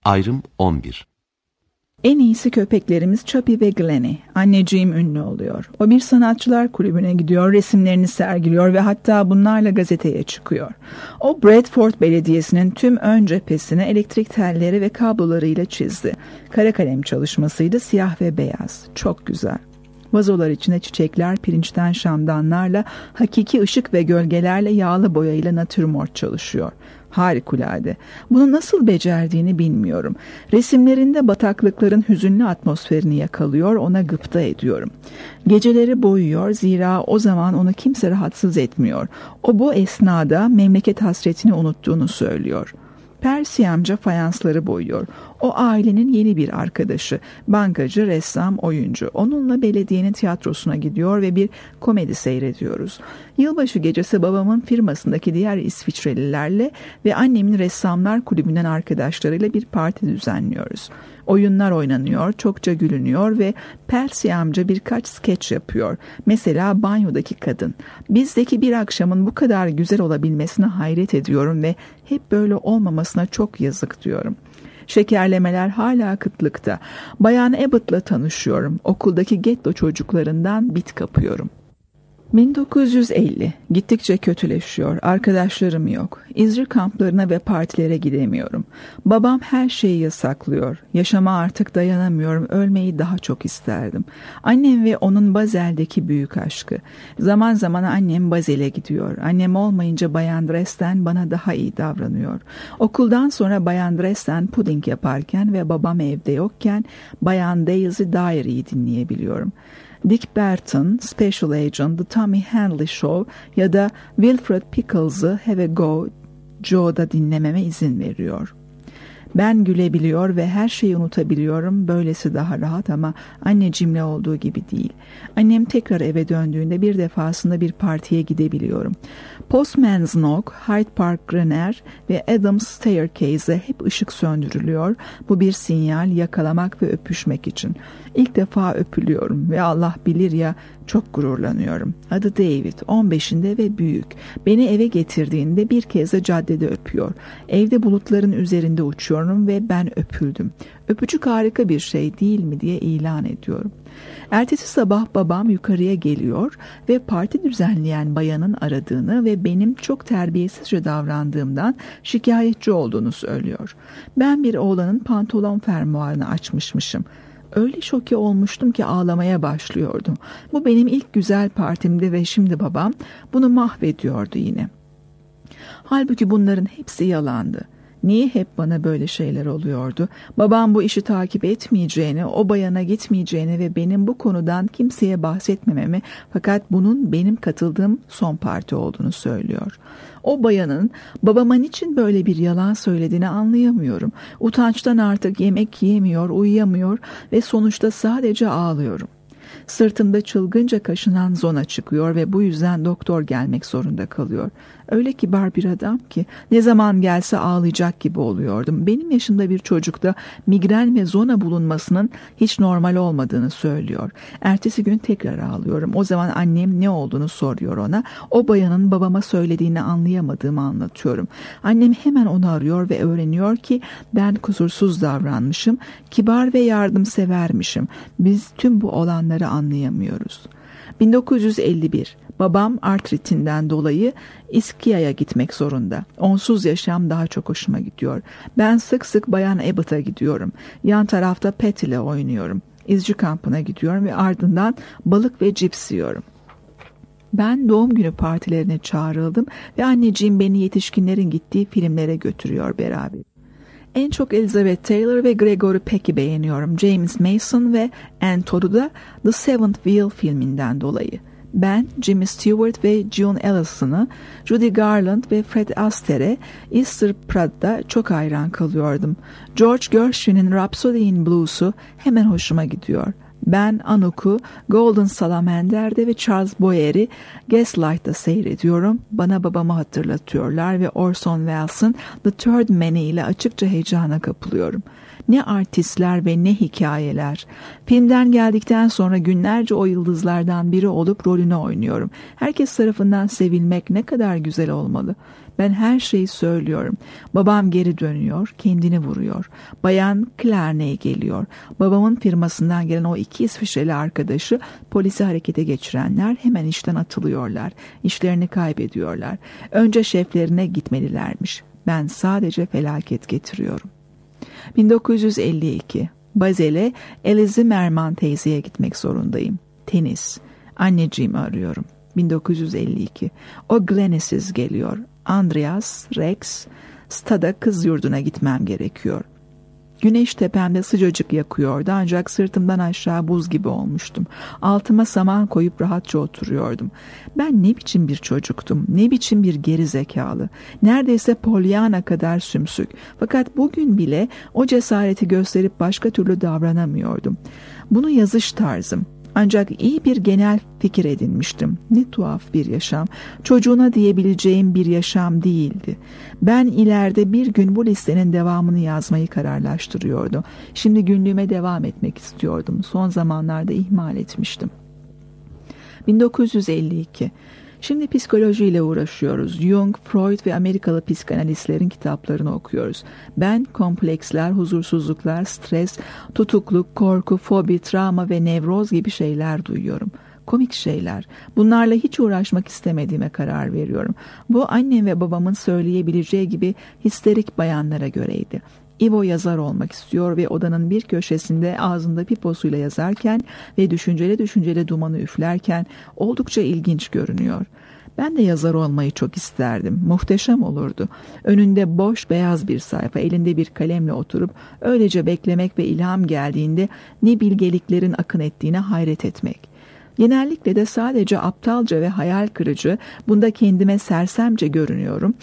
Ayrım 11. En iyisi köpeklerimiz Chappie ve Glenny. Anneciğim ünlü oluyor. O bir sanatçılar kulübüne gidiyor, resimlerini sergiliyor ve hatta bunlarla gazeteye çıkıyor. O Bradford Belediyesi'nin tüm ön cephesini elektrik telleri ve kablolarıyla çizdi. Kara kalem çalışmasıydı, siyah ve beyaz. Çok güzel. Vazolar içinde çiçekler, pirinçten şamdanlarla, hakiki ışık ve gölgelerle, yağlı boyayla natürmort çalışıyor. Harikulade. Bunu nasıl becerdiğini bilmiyorum. Resimlerinde bataklıkların hüzünlü atmosferini yakalıyor, ona gıpta ediyorum. Geceleri boyuyor, zira o zaman onu kimse rahatsız etmiyor. O bu esnada memleket hasretini unuttuğunu söylüyor. Percy amca fayansları boyuyor. O ailenin yeni bir arkadaşı. Bankacı, ressam, oyuncu. Onunla belediyenin tiyatrosuna gidiyor ve bir komedi seyrediyoruz. Yılbaşı gecesi babamın firmasındaki diğer İsviçrelilerle ve annemin ressamlar kulübünden arkadaşlarıyla bir parti düzenliyoruz. Oyunlar oynanıyor, çokça gülünüyor ve Percy amca birkaç skeç yapıyor. Mesela banyodaki kadın. Bizdeki bir akşamın bu kadar güzel olabilmesine hayret ediyorum ve hep böyle olmamasına çok yazık diyorum. Şekerlemeler hala kıtlıkta. Bayan Abbott'la tanışıyorum. Okuldaki getto çocuklarından bit kapıyorum. 1950. Gittikçe kötüleşiyor. Arkadaşlarım yok. İzci kamplarına ve partilere gidemiyorum. Babam her şeyi yasaklıyor. Yaşama artık dayanamıyorum. Ölmeyi daha çok isterdim. Annem ve onun Bazel'deki büyük aşkı. Zaman zaman annem Bazel'e gidiyor. Annem olmayınca Bayan Dresden bana daha iyi davranıyor. Okuldan sonra Bayan Dresden puding yaparken ve babam evde yokken Bayan Daisy Diary'yi dinleyebiliyorum. Dick Barton, Special Agent, The Tommy Handley Show ya da Wilfred Pickles'ı Have a Go Joe'da dinlememe izin veriyor. Ben gülebiliyor ve her şeyi unutabiliyorum. Böylesi daha rahat ama anneciğimle olduğu gibi değil. Annem tekrar eve döndüğünde bir defasında bir partiye gidebiliyorum. Postman's Knock, Hyde Park Grenier ve Adam's Staircase'e hep ışık söndürülüyor. Bu bir sinyal, yakalamak ve öpüşmek için. İlk defa öpülüyorum ve Allah bilir ya çok gururlanıyorum. Adı David, 15'inde ve büyük. Beni eve getirdiğinde bir kez de caddede öpüyor. Evde bulutların üzerinde uçuyorum ve ben öpüldüm. Öpücük harika bir şey değil mi diye ilan ediyorum. Ertesi sabah babam yukarıya geliyor ve parti düzenleyen bayanın aradığını ve benim çok terbiyesizce davrandığımdan şikayetçi olduğunu söylüyor. Ben bir oğlanın pantolon fermuarını açmışmışım. Öyle şoke olmuştum ki ağlamaya başlıyordum. Bu benim ilk güzel partimdi ve şimdi babam bunu mahvediyordu yine. Halbuki bunların hepsi yalandı. Niye hep bana böyle şeyler oluyordu? Babam bu işi takip etmeyeceğini, o bayana gitmeyeceğini ve benim bu konudan kimseye bahsetmememi, fakat bunun benim katıldığım son parti olduğunu söylüyor. O bayanın babama niçin böyle bir yalan söylediğini anlayamıyorum. Utançtan artık yemek yiyemiyor, uyuyamıyor ve sonuçta sadece ağlıyorum. Sırtımda çılgınca kaşınan zona çıkıyor ve bu yüzden doktor gelmek zorunda kalıyor. Öyle kibar bir adam ki ne zaman gelse ağlayacak gibi oluyordum. Benim yaşımda bir çocukta migren ve zona bulunmasının hiç normal olmadığını söylüyor. Ertesi gün tekrar ağlıyorum. O zaman annem ne olduğunu soruyor ona. O bayanın babama söylediğini anlayamadığımı anlatıyorum. Annem hemen onu arıyor ve öğreniyor ki ben kusursuz davranmışım, kibar ve yardımsevermişim. Biz tüm bu olanları anlayamıyoruz. 1951. Babam artritinden dolayı İskia'ya gitmek zorunda. Onsuz yaşam daha çok hoşuma gidiyor. Ben sık sık Bayan Abbott'a gidiyorum. Yan tarafta Pat ile oynuyorum. İzci kampına gidiyorum ve ardından balık ve cips yiyorum. Ben doğum günü partilerine çağrıldım ve anneciğim beni yetişkinlerin gittiği filmlere götürüyor beraber. En çok Elizabeth Taylor ve Gregory Peck'i beğeniyorum. James Mason ve Anne Todd'u da The Seventh Wheel filminden dolayı. Ben Jimmy Stewart ve June Allison'ı, Judy Garland ve Fred Astaire'e Easter Prad'da çok hayran kalıyordum. George Gershwin'in Rhapsody in Blues'u hemen hoşuma gidiyor. Ben Anouk'u Golden Salamander'de ve Charles Boyer'i Gaslight'ta seyrediyorum. Bana babamı hatırlatıyorlar ve Orson Welles'ın The Third Man ile açıkça heyecana kapılıyorum. Ne artistler ve ne hikayeler. Filmden geldikten sonra günlerce o yıldızlardan biri olup rolünü oynuyorum. Herkes tarafından sevilmek ne kadar güzel olmalı. Ben her şeyi söylüyorum. Babam geri dönüyor, kendini vuruyor. Bayan Clarney geliyor. Babamın firmasından gelen o 2 İsviçreli arkadaşı polisi harekete geçirenler hemen işten atılıyorlar. İşlerini kaybediyorlar. Önce şeflerine gitmelilermiş. Ben sadece felaket getiriyorum. 1952. Bazel'e Elize Merman teyzeye gitmek zorundayım. Tenis. Anneciğimi arıyorum. 1952. O Glennis'iz geliyor. Andreas, Rex, stada kız yurduna gitmem gerekiyor. Güneş tepemde sıcacık yakıyordu ancak sırtımdan aşağı buz gibi olmuştum. Altıma saman koyup rahatça oturuyordum. Ben ne biçim bir çocuktum, ne biçim bir geri zekalı. Neredeyse Pollyanna kadar sümsük. Fakat bugün bile o cesareti gösterip başka türlü davranamıyordum. Bunu yazış tarzım. Ancak iyi bir genel fikir edinmiştim. Ne tuhaf bir yaşam. Çocuğuna diyebileceğim bir yaşam değildi. Ben ileride bir gün bu listenin devamını yazmayı kararlaştırıyordum. Şimdi günlüğüme devam etmek istiyordum. Son zamanlarda ihmal etmiştim. 1952. Şimdi psikolojiyle uğraşıyoruz. Jung, Freud ve Amerikalı psikanalistlerin kitaplarını okuyoruz. Ben kompleksler, huzursuzluklar, stres, tutukluk, korku, fobi, travma ve nevroz gibi şeyler duyuyorum. Komik şeyler. Bunlarla hiç uğraşmak istemediğime karar veriyorum. Bu annem ve babamın söyleyebileceği gibi histerik bayanlara göreydi. Ivo yazar olmak istiyor ve odanın bir köşesinde ağzında piposuyla yazarken ve düşünceli dumanı üflerken oldukça ilginç görünüyor. Ben de yazar olmayı çok isterdim. Muhteşem olurdu. Önünde boş beyaz bir sayfa, elinde bir kalemle oturup öylece beklemek ve ilham geldiğinde ne bilgeliklerin akın ettiğine hayret etmek. Genellikle de sadece aptalca ve hayal kırıcı, bunda kendime sersemce görünüyorum.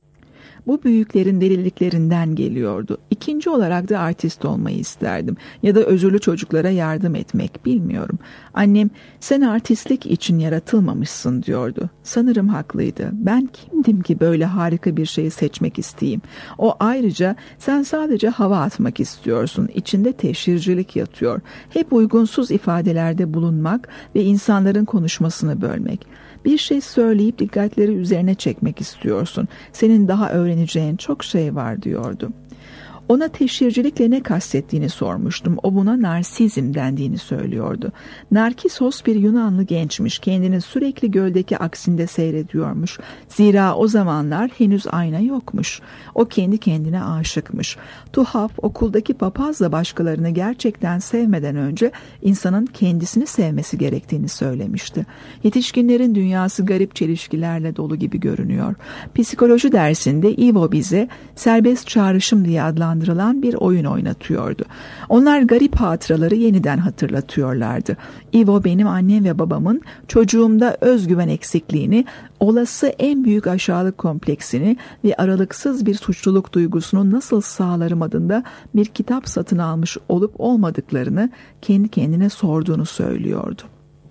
Bu büyüklerin deliliklerinden geliyordu. İkinci olarak da artist olmayı isterdim. Ya da özürlü çocuklara yardım etmek, bilmiyorum. Annem, sen artistlik için yaratılmamışsın diyordu. Sanırım haklıydı. Ben kimdim ki böyle harika bir şeyi seçmek isteyeyim? O ayrıca, sen sadece hava atmak istiyorsun. İçinde teşhircilik yatıyor. Hep uygunsuz ifadelerde bulunmak ve insanların konuşmasını bölmek. Bir şey söyleyip dikkatleri üzerine çekmek istiyorsun. Senin daha öğreneceğin çok şey var diyordu. Ona teşhircilikle ne kastettiğini sormuştum. O buna narsizm dendiğini söylüyordu. Narkisos bir Yunanlı gençmiş. Kendini sürekli göldeki aksinde seyrediyormuş. Zira o zamanlar henüz ayna yokmuş. O kendi kendine aşıkmış. Tuhaf, okuldaki papazla başkalarını gerçekten sevmeden önce insanın kendisini sevmesi gerektiğini söylemişti. Yetişkinlerin dünyası garip çelişkilerle dolu gibi görünüyor. Psikoloji dersinde Ivo bize serbest çağrışım diye adlandırılan bir oyun oynatıyordu. Onlar garip hatıraları yeniden hatırlatıyorlardı. Ivo benim annem ve babamın çocuğumda özgüven eksikliğini, olası en büyük aşağılık kompleksini ve aralıksız bir suçluluk duygusunu nasıl sağlarım adında bir kitap satın almış olup olmadıklarını kendi kendine sorduğunu söylüyordu.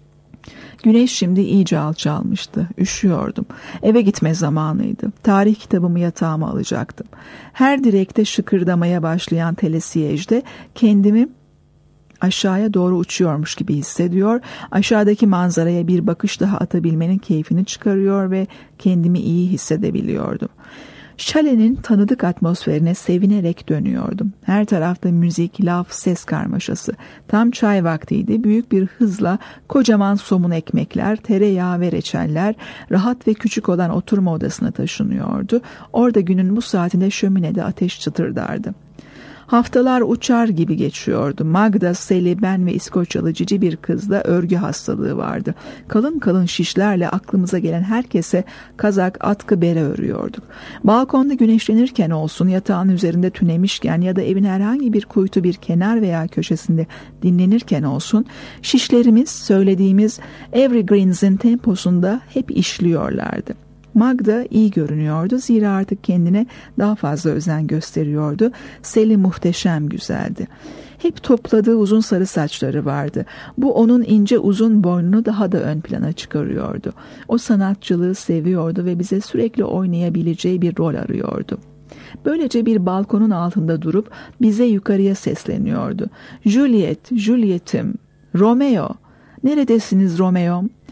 Güneş şimdi iyice alçalmıştı. Üşüyordum. Eve gitme zamanıydı. Tarih kitabımı yatağıma alacaktım. Her direkte şıkırdamaya başlayan telesiyejde kendimi aşağıya doğru uçuyormuş gibi hissediyor, aşağıdaki manzaraya bir bakış daha atabilmenin keyfini çıkarıyor ve kendimi iyi hissedebiliyordum. Şalenin tanıdık atmosferine sevinerek dönüyordum. Her tarafta müzik, laf, ses karmaşası. Tam çay vaktiydi. Büyük bir hızla kocaman somun ekmekler, tereyağı ve reçeller rahat ve küçük olan oturma odasına taşınıyordu. Orada günün bu saatinde şöminede ateş çıtırdardı. Haftalar uçar gibi geçiyordu. Magda, Sally, ben ve İskoçyalı cici bir kızda örgü hastalığı vardı. Kalın kalın şişlerle aklımıza gelen herkese kazak, atkı, bere örüyorduk. Balkonda güneşlenirken olsun, yatağın üzerinde tünemişken ya da evin herhangi bir kuytu bir kenar veya köşesinde dinlenirken olsun, şişlerimiz söylediğimiz Evergreens'in temposunda hep işliyorlardı. Magda iyi görünüyordu, zira artık kendine daha fazla özen gösteriyordu. Sally muhteşem güzeldi. Hep topladığı uzun sarı saçları vardı. Bu onun ince uzun boynunu daha da ön plana çıkarıyordu. O sanatçılığı seviyordu ve bize sürekli oynayabileceği bir rol arıyordu. Böylece bir balkonun altında durup bize yukarıya sesleniyordu. Juliet, Juliet'im, Romeo, neredesiniz Romeo'm?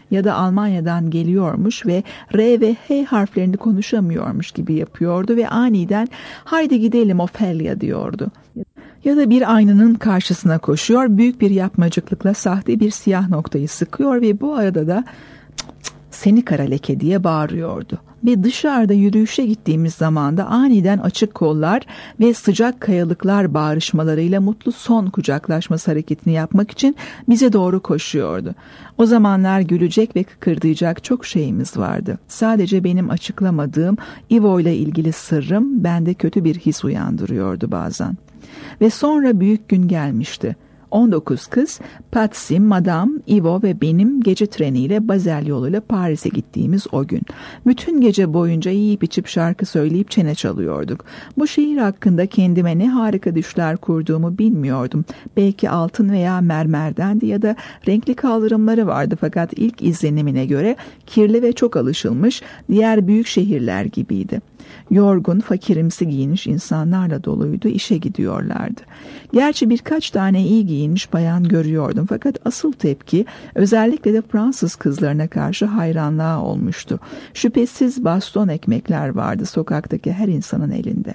ya da Almanya'dan geliyormuş ve R ve H harflerini konuşamıyormuş gibi yapıyordu ve aniden "Haydi gidelim Ophelia" diyordu. Ya da bir aynanın karşısına koşuyor, büyük bir yapmacıklıkla sahte bir siyah noktayı sıkıyor ve bu arada da "Seni kara leke" diye bağırıyordu. Ve dışarıda yürüyüşe gittiğimiz zaman da aniden açık kollar ve sıcak kayalıklar bağrışmalarıyla mutlu son kucaklaşması hareketini yapmak için bize doğru koşuyordu. O zamanlar gülecek ve kıkırdayacak çok şeyimiz vardı. Sadece benim açıklamadığım Ivo ile ilgili sırrım bende kötü bir his uyandırıyordu bazen. Ve sonra büyük gün gelmişti. 19 kız, Patsy, Madame, Ivo ve benim gece treniyle Basel yoluyla Paris'e gittiğimiz o gün. Bütün gece boyunca yiyip içip şarkı söyleyip çene çalıyorduk. Bu şehir hakkında kendime ne harika düşler kurduğumu bilmiyordum. Belki altın veya mermerdendi ya da renkli kaldırımları vardı, fakat ilk izlenimine göre kirli ve çok alışılmış diğer büyük şehirler gibiydi. Yorgun, fakirimsi giyinmiş insanlarla doluydu, işe gidiyorlardı. Gerçi birkaç tane iyi giyinmiş bayan görüyordum, fakat asıl tepki özellikle de Fransız kızlarına karşı hayranlığa olmuştu. Şüphesiz baston ekmekler vardı sokaktaki her insanın elinde.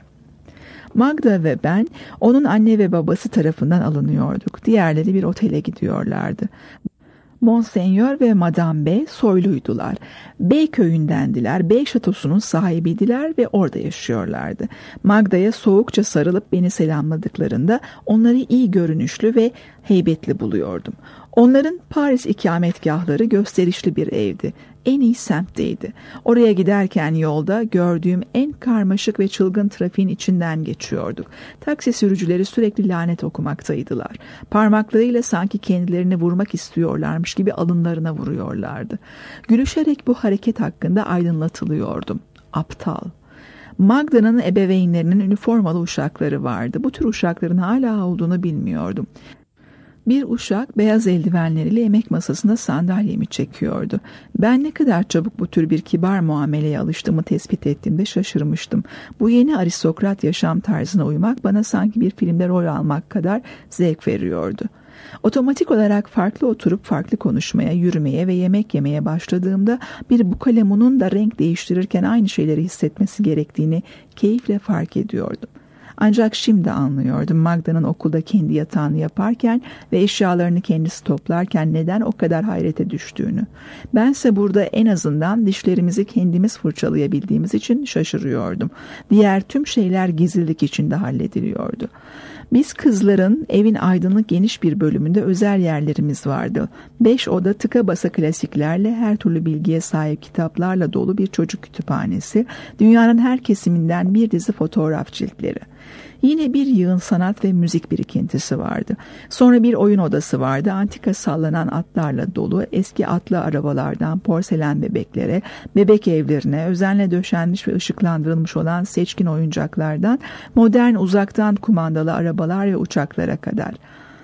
Magda ve ben onun anne ve babası tarafından alınıyorduk. Diğerleri bir otele gidiyorlardı. Monseigneur ve Madame B soyluydular. B köyündendiler. B şatosunun sahibiydiler ve orada yaşıyorlardı. Magda'ya soğukça sarılıp beni selamladıklarında onları iyi görünüşlü ve heybetli buluyordum. Onların Paris ikametgahları gösterişli bir evdi. En iyi semtteydi. Oraya giderken yolda gördüğüm en karmaşık ve çılgın trafiğin içinden geçiyorduk. Taksi sürücüleri sürekli lanet okumaktaydılar. Parmaklarıyla sanki kendilerini vurmak istiyorlarmış gibi alınlarına vuruyorlardı. Gülüşerek bu hareket hakkında aydınlatılıyordum. Aptal. Magda'nın ebeveynlerinin üniformalı uşakları vardı. Bu tür uşakların hala olduğunu bilmiyordum. Bir uşak beyaz eldivenleriyle yemek masasında sandalyemi çekiyordu. Ben ne kadar çabuk bu tür bir kibar muameleye alıştığımı tespit ettiğimde şaşırmıştım. Bu yeni aristokrat yaşam tarzına uymak bana sanki bir filmde rol almak kadar zevk veriyordu. Otomatik olarak farklı oturup farklı konuşmaya, yürümeye ve yemek yemeye başladığımda bir bukalemunun da renk değiştirirken aynı şeyleri hissetmesi gerektiğini keyifle fark ediyordum. Ancak şimdi anlıyordum Magda'nın okulda kendi yatağını yaparken ve eşyalarını kendisi toplarken neden o kadar hayrete düştüğünü. Bense burada en azından dişlerimizi kendimiz fırçalayabildiğimiz için şaşırıyordum. Diğer tüm şeyler gizlilik içinde hallediliyordu. Biz kızların evin aydınlık geniş bir bölümünde özel yerlerimiz vardı. 5 oda tıka basa klasiklerle, her türlü bilgiye sahip kitaplarla dolu bir çocuk kütüphanesi, dünyanın her kesiminden bir dizi fotoğraf ciltleri. Yine bir yığın sanat ve müzik birikintisi vardı. Sonra bir oyun odası vardı. Antika sallanan atlarla dolu, eski atlı arabalardan porselen bebeklere, bebek evlerine, özenle döşenmiş ve ışıklandırılmış olan seçkin oyuncaklardan, modern uzaktan kumandalı arabalar ve uçaklara kadar.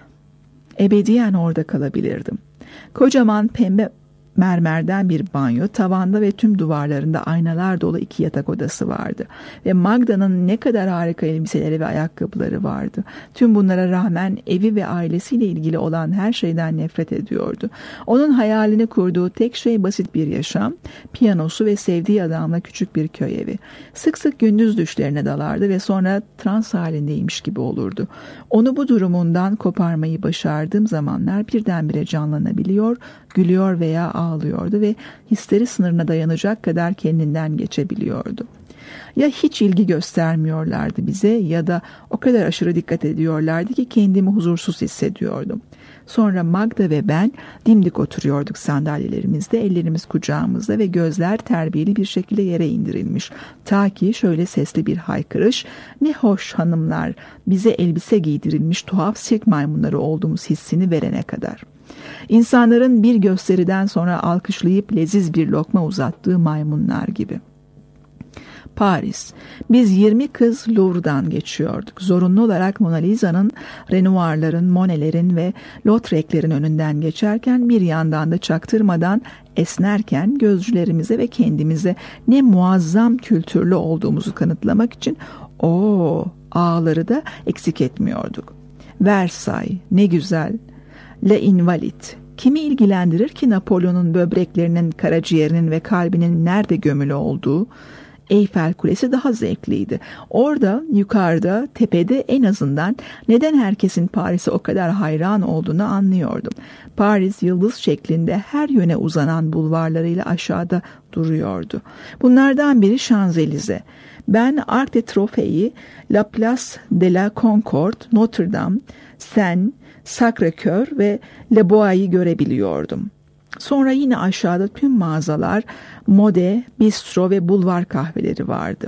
Ebediyen orada kalabilirdim. Kocaman pembe mermerden bir banyo, tavanda ve tüm duvarlarında aynalar dolu 2 yatak odası vardı. Ve Magda'nın ne kadar harika elbiseleri ve ayakkabıları vardı. Tüm bunlara rağmen evi ve ailesiyle ilgili olan her şeyden nefret ediyordu. Onun hayalini kurduğu tek şey basit bir yaşam, piyanosu ve sevdiği adamla küçük bir köy evi. Sık sık gündüz düşlerine dalardı ve sonra trans halindeymiş gibi olurdu. Onu bu durumundan koparmayı başardığım zamanlar birdenbire canlanabiliyor, gülüyor veya ağlıyordu ve histeri sınırına dayanacak kadar kendinden geçebiliyordu. Ya hiç ilgi göstermiyorlardı bize ya da o kadar aşırı dikkat ediyorlardı ki kendimi huzursuz hissediyordum. Sonra Magda ve ben dimdik oturuyorduk sandalyelerimizde, ellerimiz kucağımızda ve gözler terbiyeli bir şekilde yere indirilmiş. Ta ki şöyle sesli bir haykırış, "Ne hoş hanımlar," bize elbise giydirilmiş tuhaf sirk maymunları olduğumuz hissini verene kadar. İnsanların bir gösteriden sonra alkışlayıp leziz bir lokma uzattığı maymunlar gibi. Paris. Biz 20 kız Louvre'dan geçiyorduk. Zorunlu olarak Mona Lisa'nın, Renoir'ların, Monet'lerin ve Lautrec'lerin önünden geçerken bir yandan da çaktırmadan esnerken gözcülerimize ve kendimize ne muazzam kültürlü olduğumuzu kanıtlamak için ağları da eksik etmiyorduk. Versailles, ne güzel. La Invalide, Kimi ilgilendirir ki Napolyon'un böbreklerinin, karaciğerinin ve kalbinin nerede gömülü olduğu? Eyfel Kulesi daha zevkliydi. Orada, yukarıda, tepede en azından neden herkesin Paris'e o kadar hayran olduğunu anlıyordum. Paris yıldız şeklinde her yöne uzanan bulvarlarıyla aşağıda duruyordu. Bunlardan biri Şanzelize. Ben Arc de Triomphe'yi, La Place de la Concorde, Notre Dame, Seine, Sacré-Cœur ve Le Bois'yi görebiliyordum. Sonra yine aşağıda tüm mağazalar, mode, bistro ve bulvar kahveleri vardı.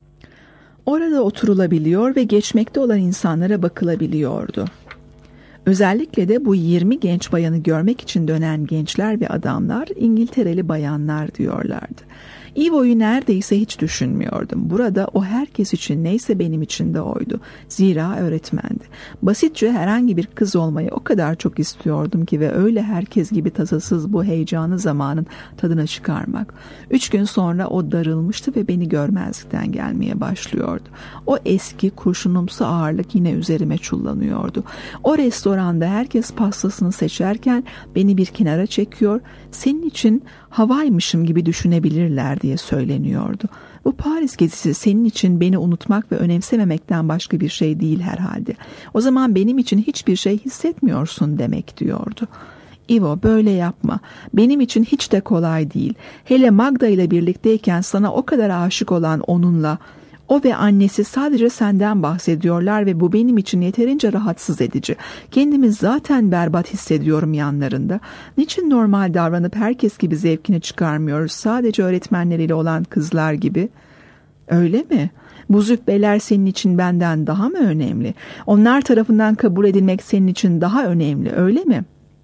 Orada oturulabiliyor ve geçmekte olan insanlara bakılabiliyordu. Özellikle de bu 20 genç bayanı görmek için dönen gençler ve adamlar İngiltereli bayanlar diyorlardı. Ivo'yu neredeyse hiç düşünmüyordum. Burada o herkes için neyse benim için de oydu. Zira öğretmendi. Basitçe herhangi bir kız olmayı o kadar çok istiyordum ki ve öyle herkes gibi tasasız bu heyecanlı zamanın tadına çıkarmak. 3 gün sonra o darılmıştı ve beni görmezlikten gelmeye başlıyordu. O eski kurşunumsu ağırlık yine üzerime çullanıyordu. O restoranda herkes pastasını seçerken beni bir kenara çekiyor, senin için havaymışım gibi düşünebilirler diye söyleniyordu. Bu Paris gezisi senin için beni unutmak ve önemsememekten başka bir şey değil herhalde. O zaman benim için hiçbir şey hissetmiyorsun demek diyordu. Ivo, böyle yapma. Benim için hiç de kolay değil. Hele Magda ile birlikteyken sana o kadar aşık olan onunla, o ve annesi sadece senden bahsediyorlar ve bu benim için yeterince rahatsız edici. Kendimi zaten berbat hissediyorum yanlarında. Niçin normal davranıp herkes gibi zevkini çıkarmıyoruz, sadece öğretmenleriyle olan kızlar gibi? Öyle mi? Bu zübbeler senin için benden daha mı önemli? Onlar tarafından kabul edilmek senin için daha önemli, öyle mi?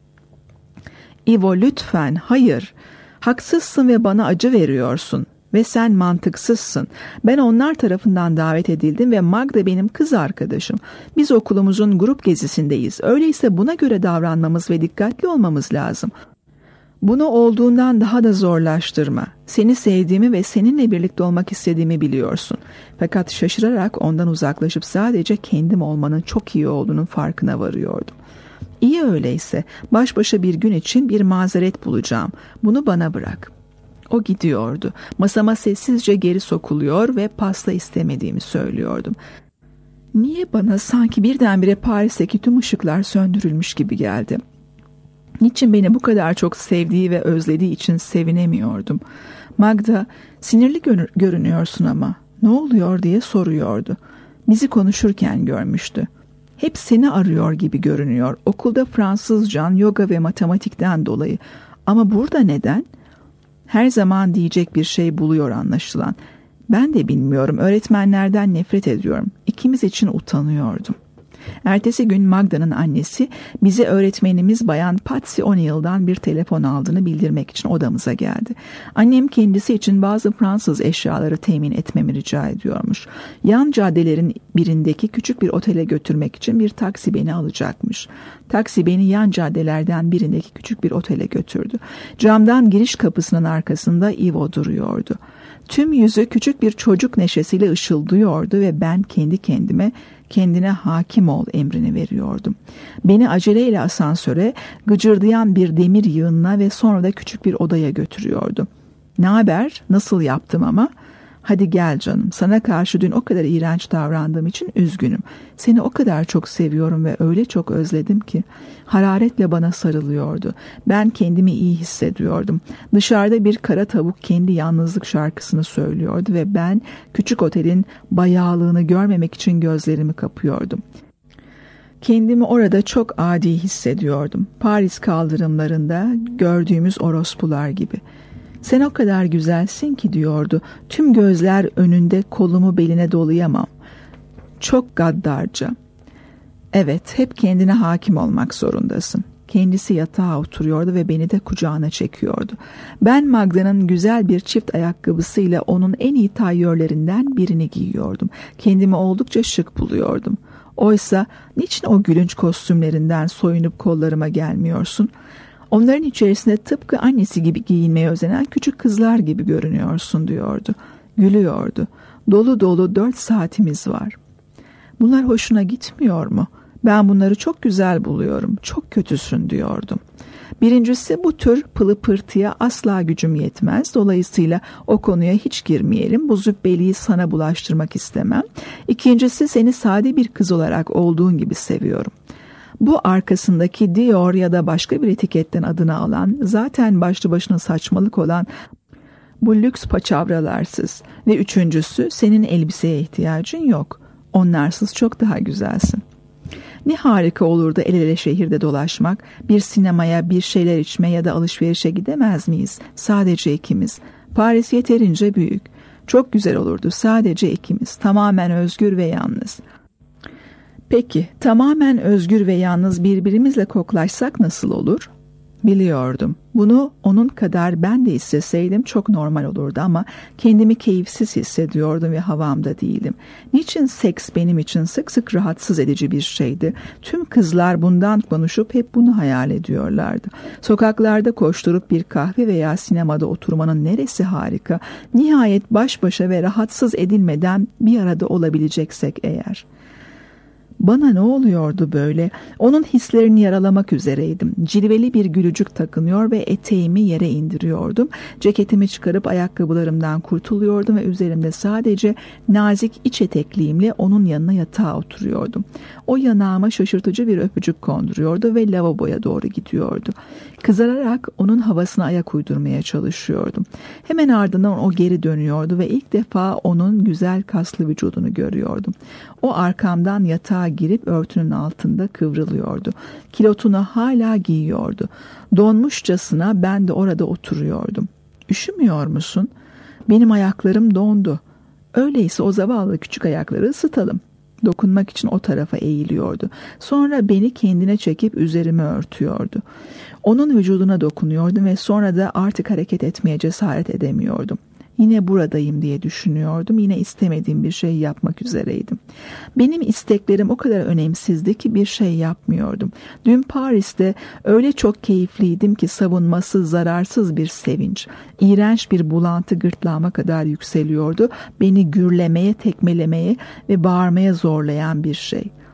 Ivo, lütfen, hayır. Haksızsın ve bana acı veriyorsun. Ve sen mantıksızsın. Ben onlar tarafından davet edildim ve Magda benim kız arkadaşım. Biz okulumuzun grup gezisindeyiz. Öyleyse buna göre davranmamız ve dikkatli olmamız lazım. Bunu olduğundan daha da zorlaştırma. Seni sevdiğimi ve seninle birlikte olmak istediğimi biliyorsun. Fakat şaşırarak ondan uzaklaşıp sadece kendim olmanın çok iyi olduğunun farkına varıyordum. İyi öyleyse, baş başa bir gün için bir mazeret bulacağım. Bunu bana bırak. O gidiyordu. Masama sessizce geri sokuluyor ve pasta istemediğimi söylüyordum. Niye bana sanki birdenbire Paris'teki tüm ışıklar söndürülmüş gibi geldi? Niçin beni bu kadar çok sevdiği ve özlediği için sevinemiyordum? Magda, sinirli görünüyorsun ama. Ne oluyor diye soruyordu. Bizi konuşurken görmüştü. Hep seni arıyor gibi görünüyor. Okulda Fransızcan, yoga ve matematikten dolayı. Ama burada neden? Her zaman diyecek bir şey buluyor anlaşılan. Ben de bilmiyorum, öğretmenlerden nefret ediyorum. İkimiz için utanıyordum. Ertesi gün Magda'nın annesi bize öğretmenimiz Bayan Patsy O'Neill'dan bir telefon aldığını bildirmek için odamıza geldi. Annem kendisi için bazı Fransız eşyaları temin etmemi rica ediyormuş. Yan caddelerin birindeki küçük bir otele götürmek için bir taksi beni alacakmış. Taksi beni yan caddelerden birindeki küçük bir otele götürdü. Camdan giriş kapısının arkasında Ivo duruyordu. Tüm yüzü küçük bir çocuk neşesiyle ışıldıyordu ve ben kendi kendime kendine hakim ol emrini veriyordum. Beni aceleyle asansöre, gıcırdayan bir demir yığınına ve sonra da küçük bir odaya götürüyordu. Ne haber? Nasıl yaptım ama? Hadi gel canım. Sana karşı dün o kadar iğrenç davrandığım için üzgünüm. Seni o kadar çok seviyorum ve öyle çok özledim ki. Hararetle bana sarılıyordu. Ben kendimi iyi hissediyordum. Dışarıda bir kara tavuk kendi yalnızlık şarkısını söylüyordu ve ben küçük otelin bayağılığını görmemek için gözlerimi kapıyordum. Kendimi orada çok adi hissediyordum. Paris kaldırımlarında gördüğümüz orospular gibi. Sen o kadar güzelsin ki diyordu. Tüm gözler önünde kolumu beline dolayamam. Çok gaddarca. Evet, hep kendine hakim olmak zorundasın. Kendisi yatağa oturuyordu ve beni de kucağına çekiyordu. Ben Magda'nın güzel bir çift ayakkabısıyla onun en iyi tayyörlerinden birini giyiyordum. Kendimi oldukça şık buluyordum. Oysa niçin o gülünç kostümlerinden soyunup kollarıma gelmiyorsun? Onların içerisinde tıpkı annesi gibi giyinmeye özenen küçük kızlar gibi görünüyorsun diyordu. Gülüyordu. Dolu dolu 4 saatimiz var. Bunlar hoşuna gitmiyor mu? Ben bunları çok güzel buluyorum. Çok kötüsün diyordum. Birincisi, bu tür pılı pırtıya asla gücüm yetmez. Dolayısıyla o konuya hiç girmeyelim. Bu züppeliği sana bulaştırmak istemem. İkincisi, seni sade bir kız olarak olduğun gibi seviyorum. Bu arkasındaki Dior ya da başka bir etiketten adını alan, zaten başlı başına saçmalık olan bu lüks paçavralarsız. Ve üçüncüsü, senin elbiseye ihtiyacın yok. Onlarsız çok daha güzelsin. Ne harika olurdu el ele şehirde dolaşmak, bir sinemaya, bir şeyler içme ya da alışverişe gidemez miyiz? Sadece ikimiz. Paris yeterince büyük. Çok güzel olurdu sadece ikimiz, tamamen özgür ve yalnız. Peki, tamamen özgür ve yalnız birbirimizle koklaşsak nasıl olur? Biliyordum. Bunu onun kadar ben de isteseydim çok normal olurdu ama kendimi keyifsiz hissediyordum ve havamda değildim. Niçin seks benim için sık sık rahatsız edici bir şeydi? Tüm kızlar bundan konuşup hep bunu hayal ediyorlardı. Sokaklarda koşturup bir kahve veya sinemada oturmanın neresi harika? Nihayet baş başa ve rahatsız edilmeden bir arada olabileceksek eğer. Bana ne oluyordu böyle? Onun hislerini yaralamak üzereydim. Cilveli bir gülücük takınıyor ve eteğimi yere indiriyordum. Ceketimi çıkarıp ayakkabılarımdan kurtuluyordum ve üzerimde sadece nazik iç etekliğimle onun yanına yatağa oturuyordum. O yanağıma şaşırtıcı bir öpücük konduruyordu ve lavaboya doğru gidiyordu. Kızararak onun havasına ayak uydurmaya çalışıyordum. Hemen ardından o geri dönüyordu ve ilk defa onun güzel kaslı vücudunu görüyordum. O arkamdan yatağa girip örtünün altında kıvrılıyordu. Kilotunu hala giyiyordu. Donmuşçasına ben de orada oturuyordum. "Üşümüyor musun?" Benim ayaklarım dondu. "Öyleyse o zavallı küçük ayakları ısıtalım." Dokunmak için o tarafa eğiliyordu. Sonra beni kendine çekip üzerime örtüyordu. Onun vücuduna dokunuyordum ve sonra da artık hareket etmeye cesaret edemiyordum. Yine buradayım diye düşünüyordum. Yine istemediğim bir şey yapmak üzereydim. Benim isteklerim o kadar önemsizdi ki bir şey yapmıyordum. Dün Paris'te öyle çok keyifliydim ki savunmasız, zararsız bir sevinç, iğrenç bir bulantı gırtlağıma kadar yükseliyordu. Beni gürlemeye, tekmelemeye ve bağırmaya zorlayan bir şey.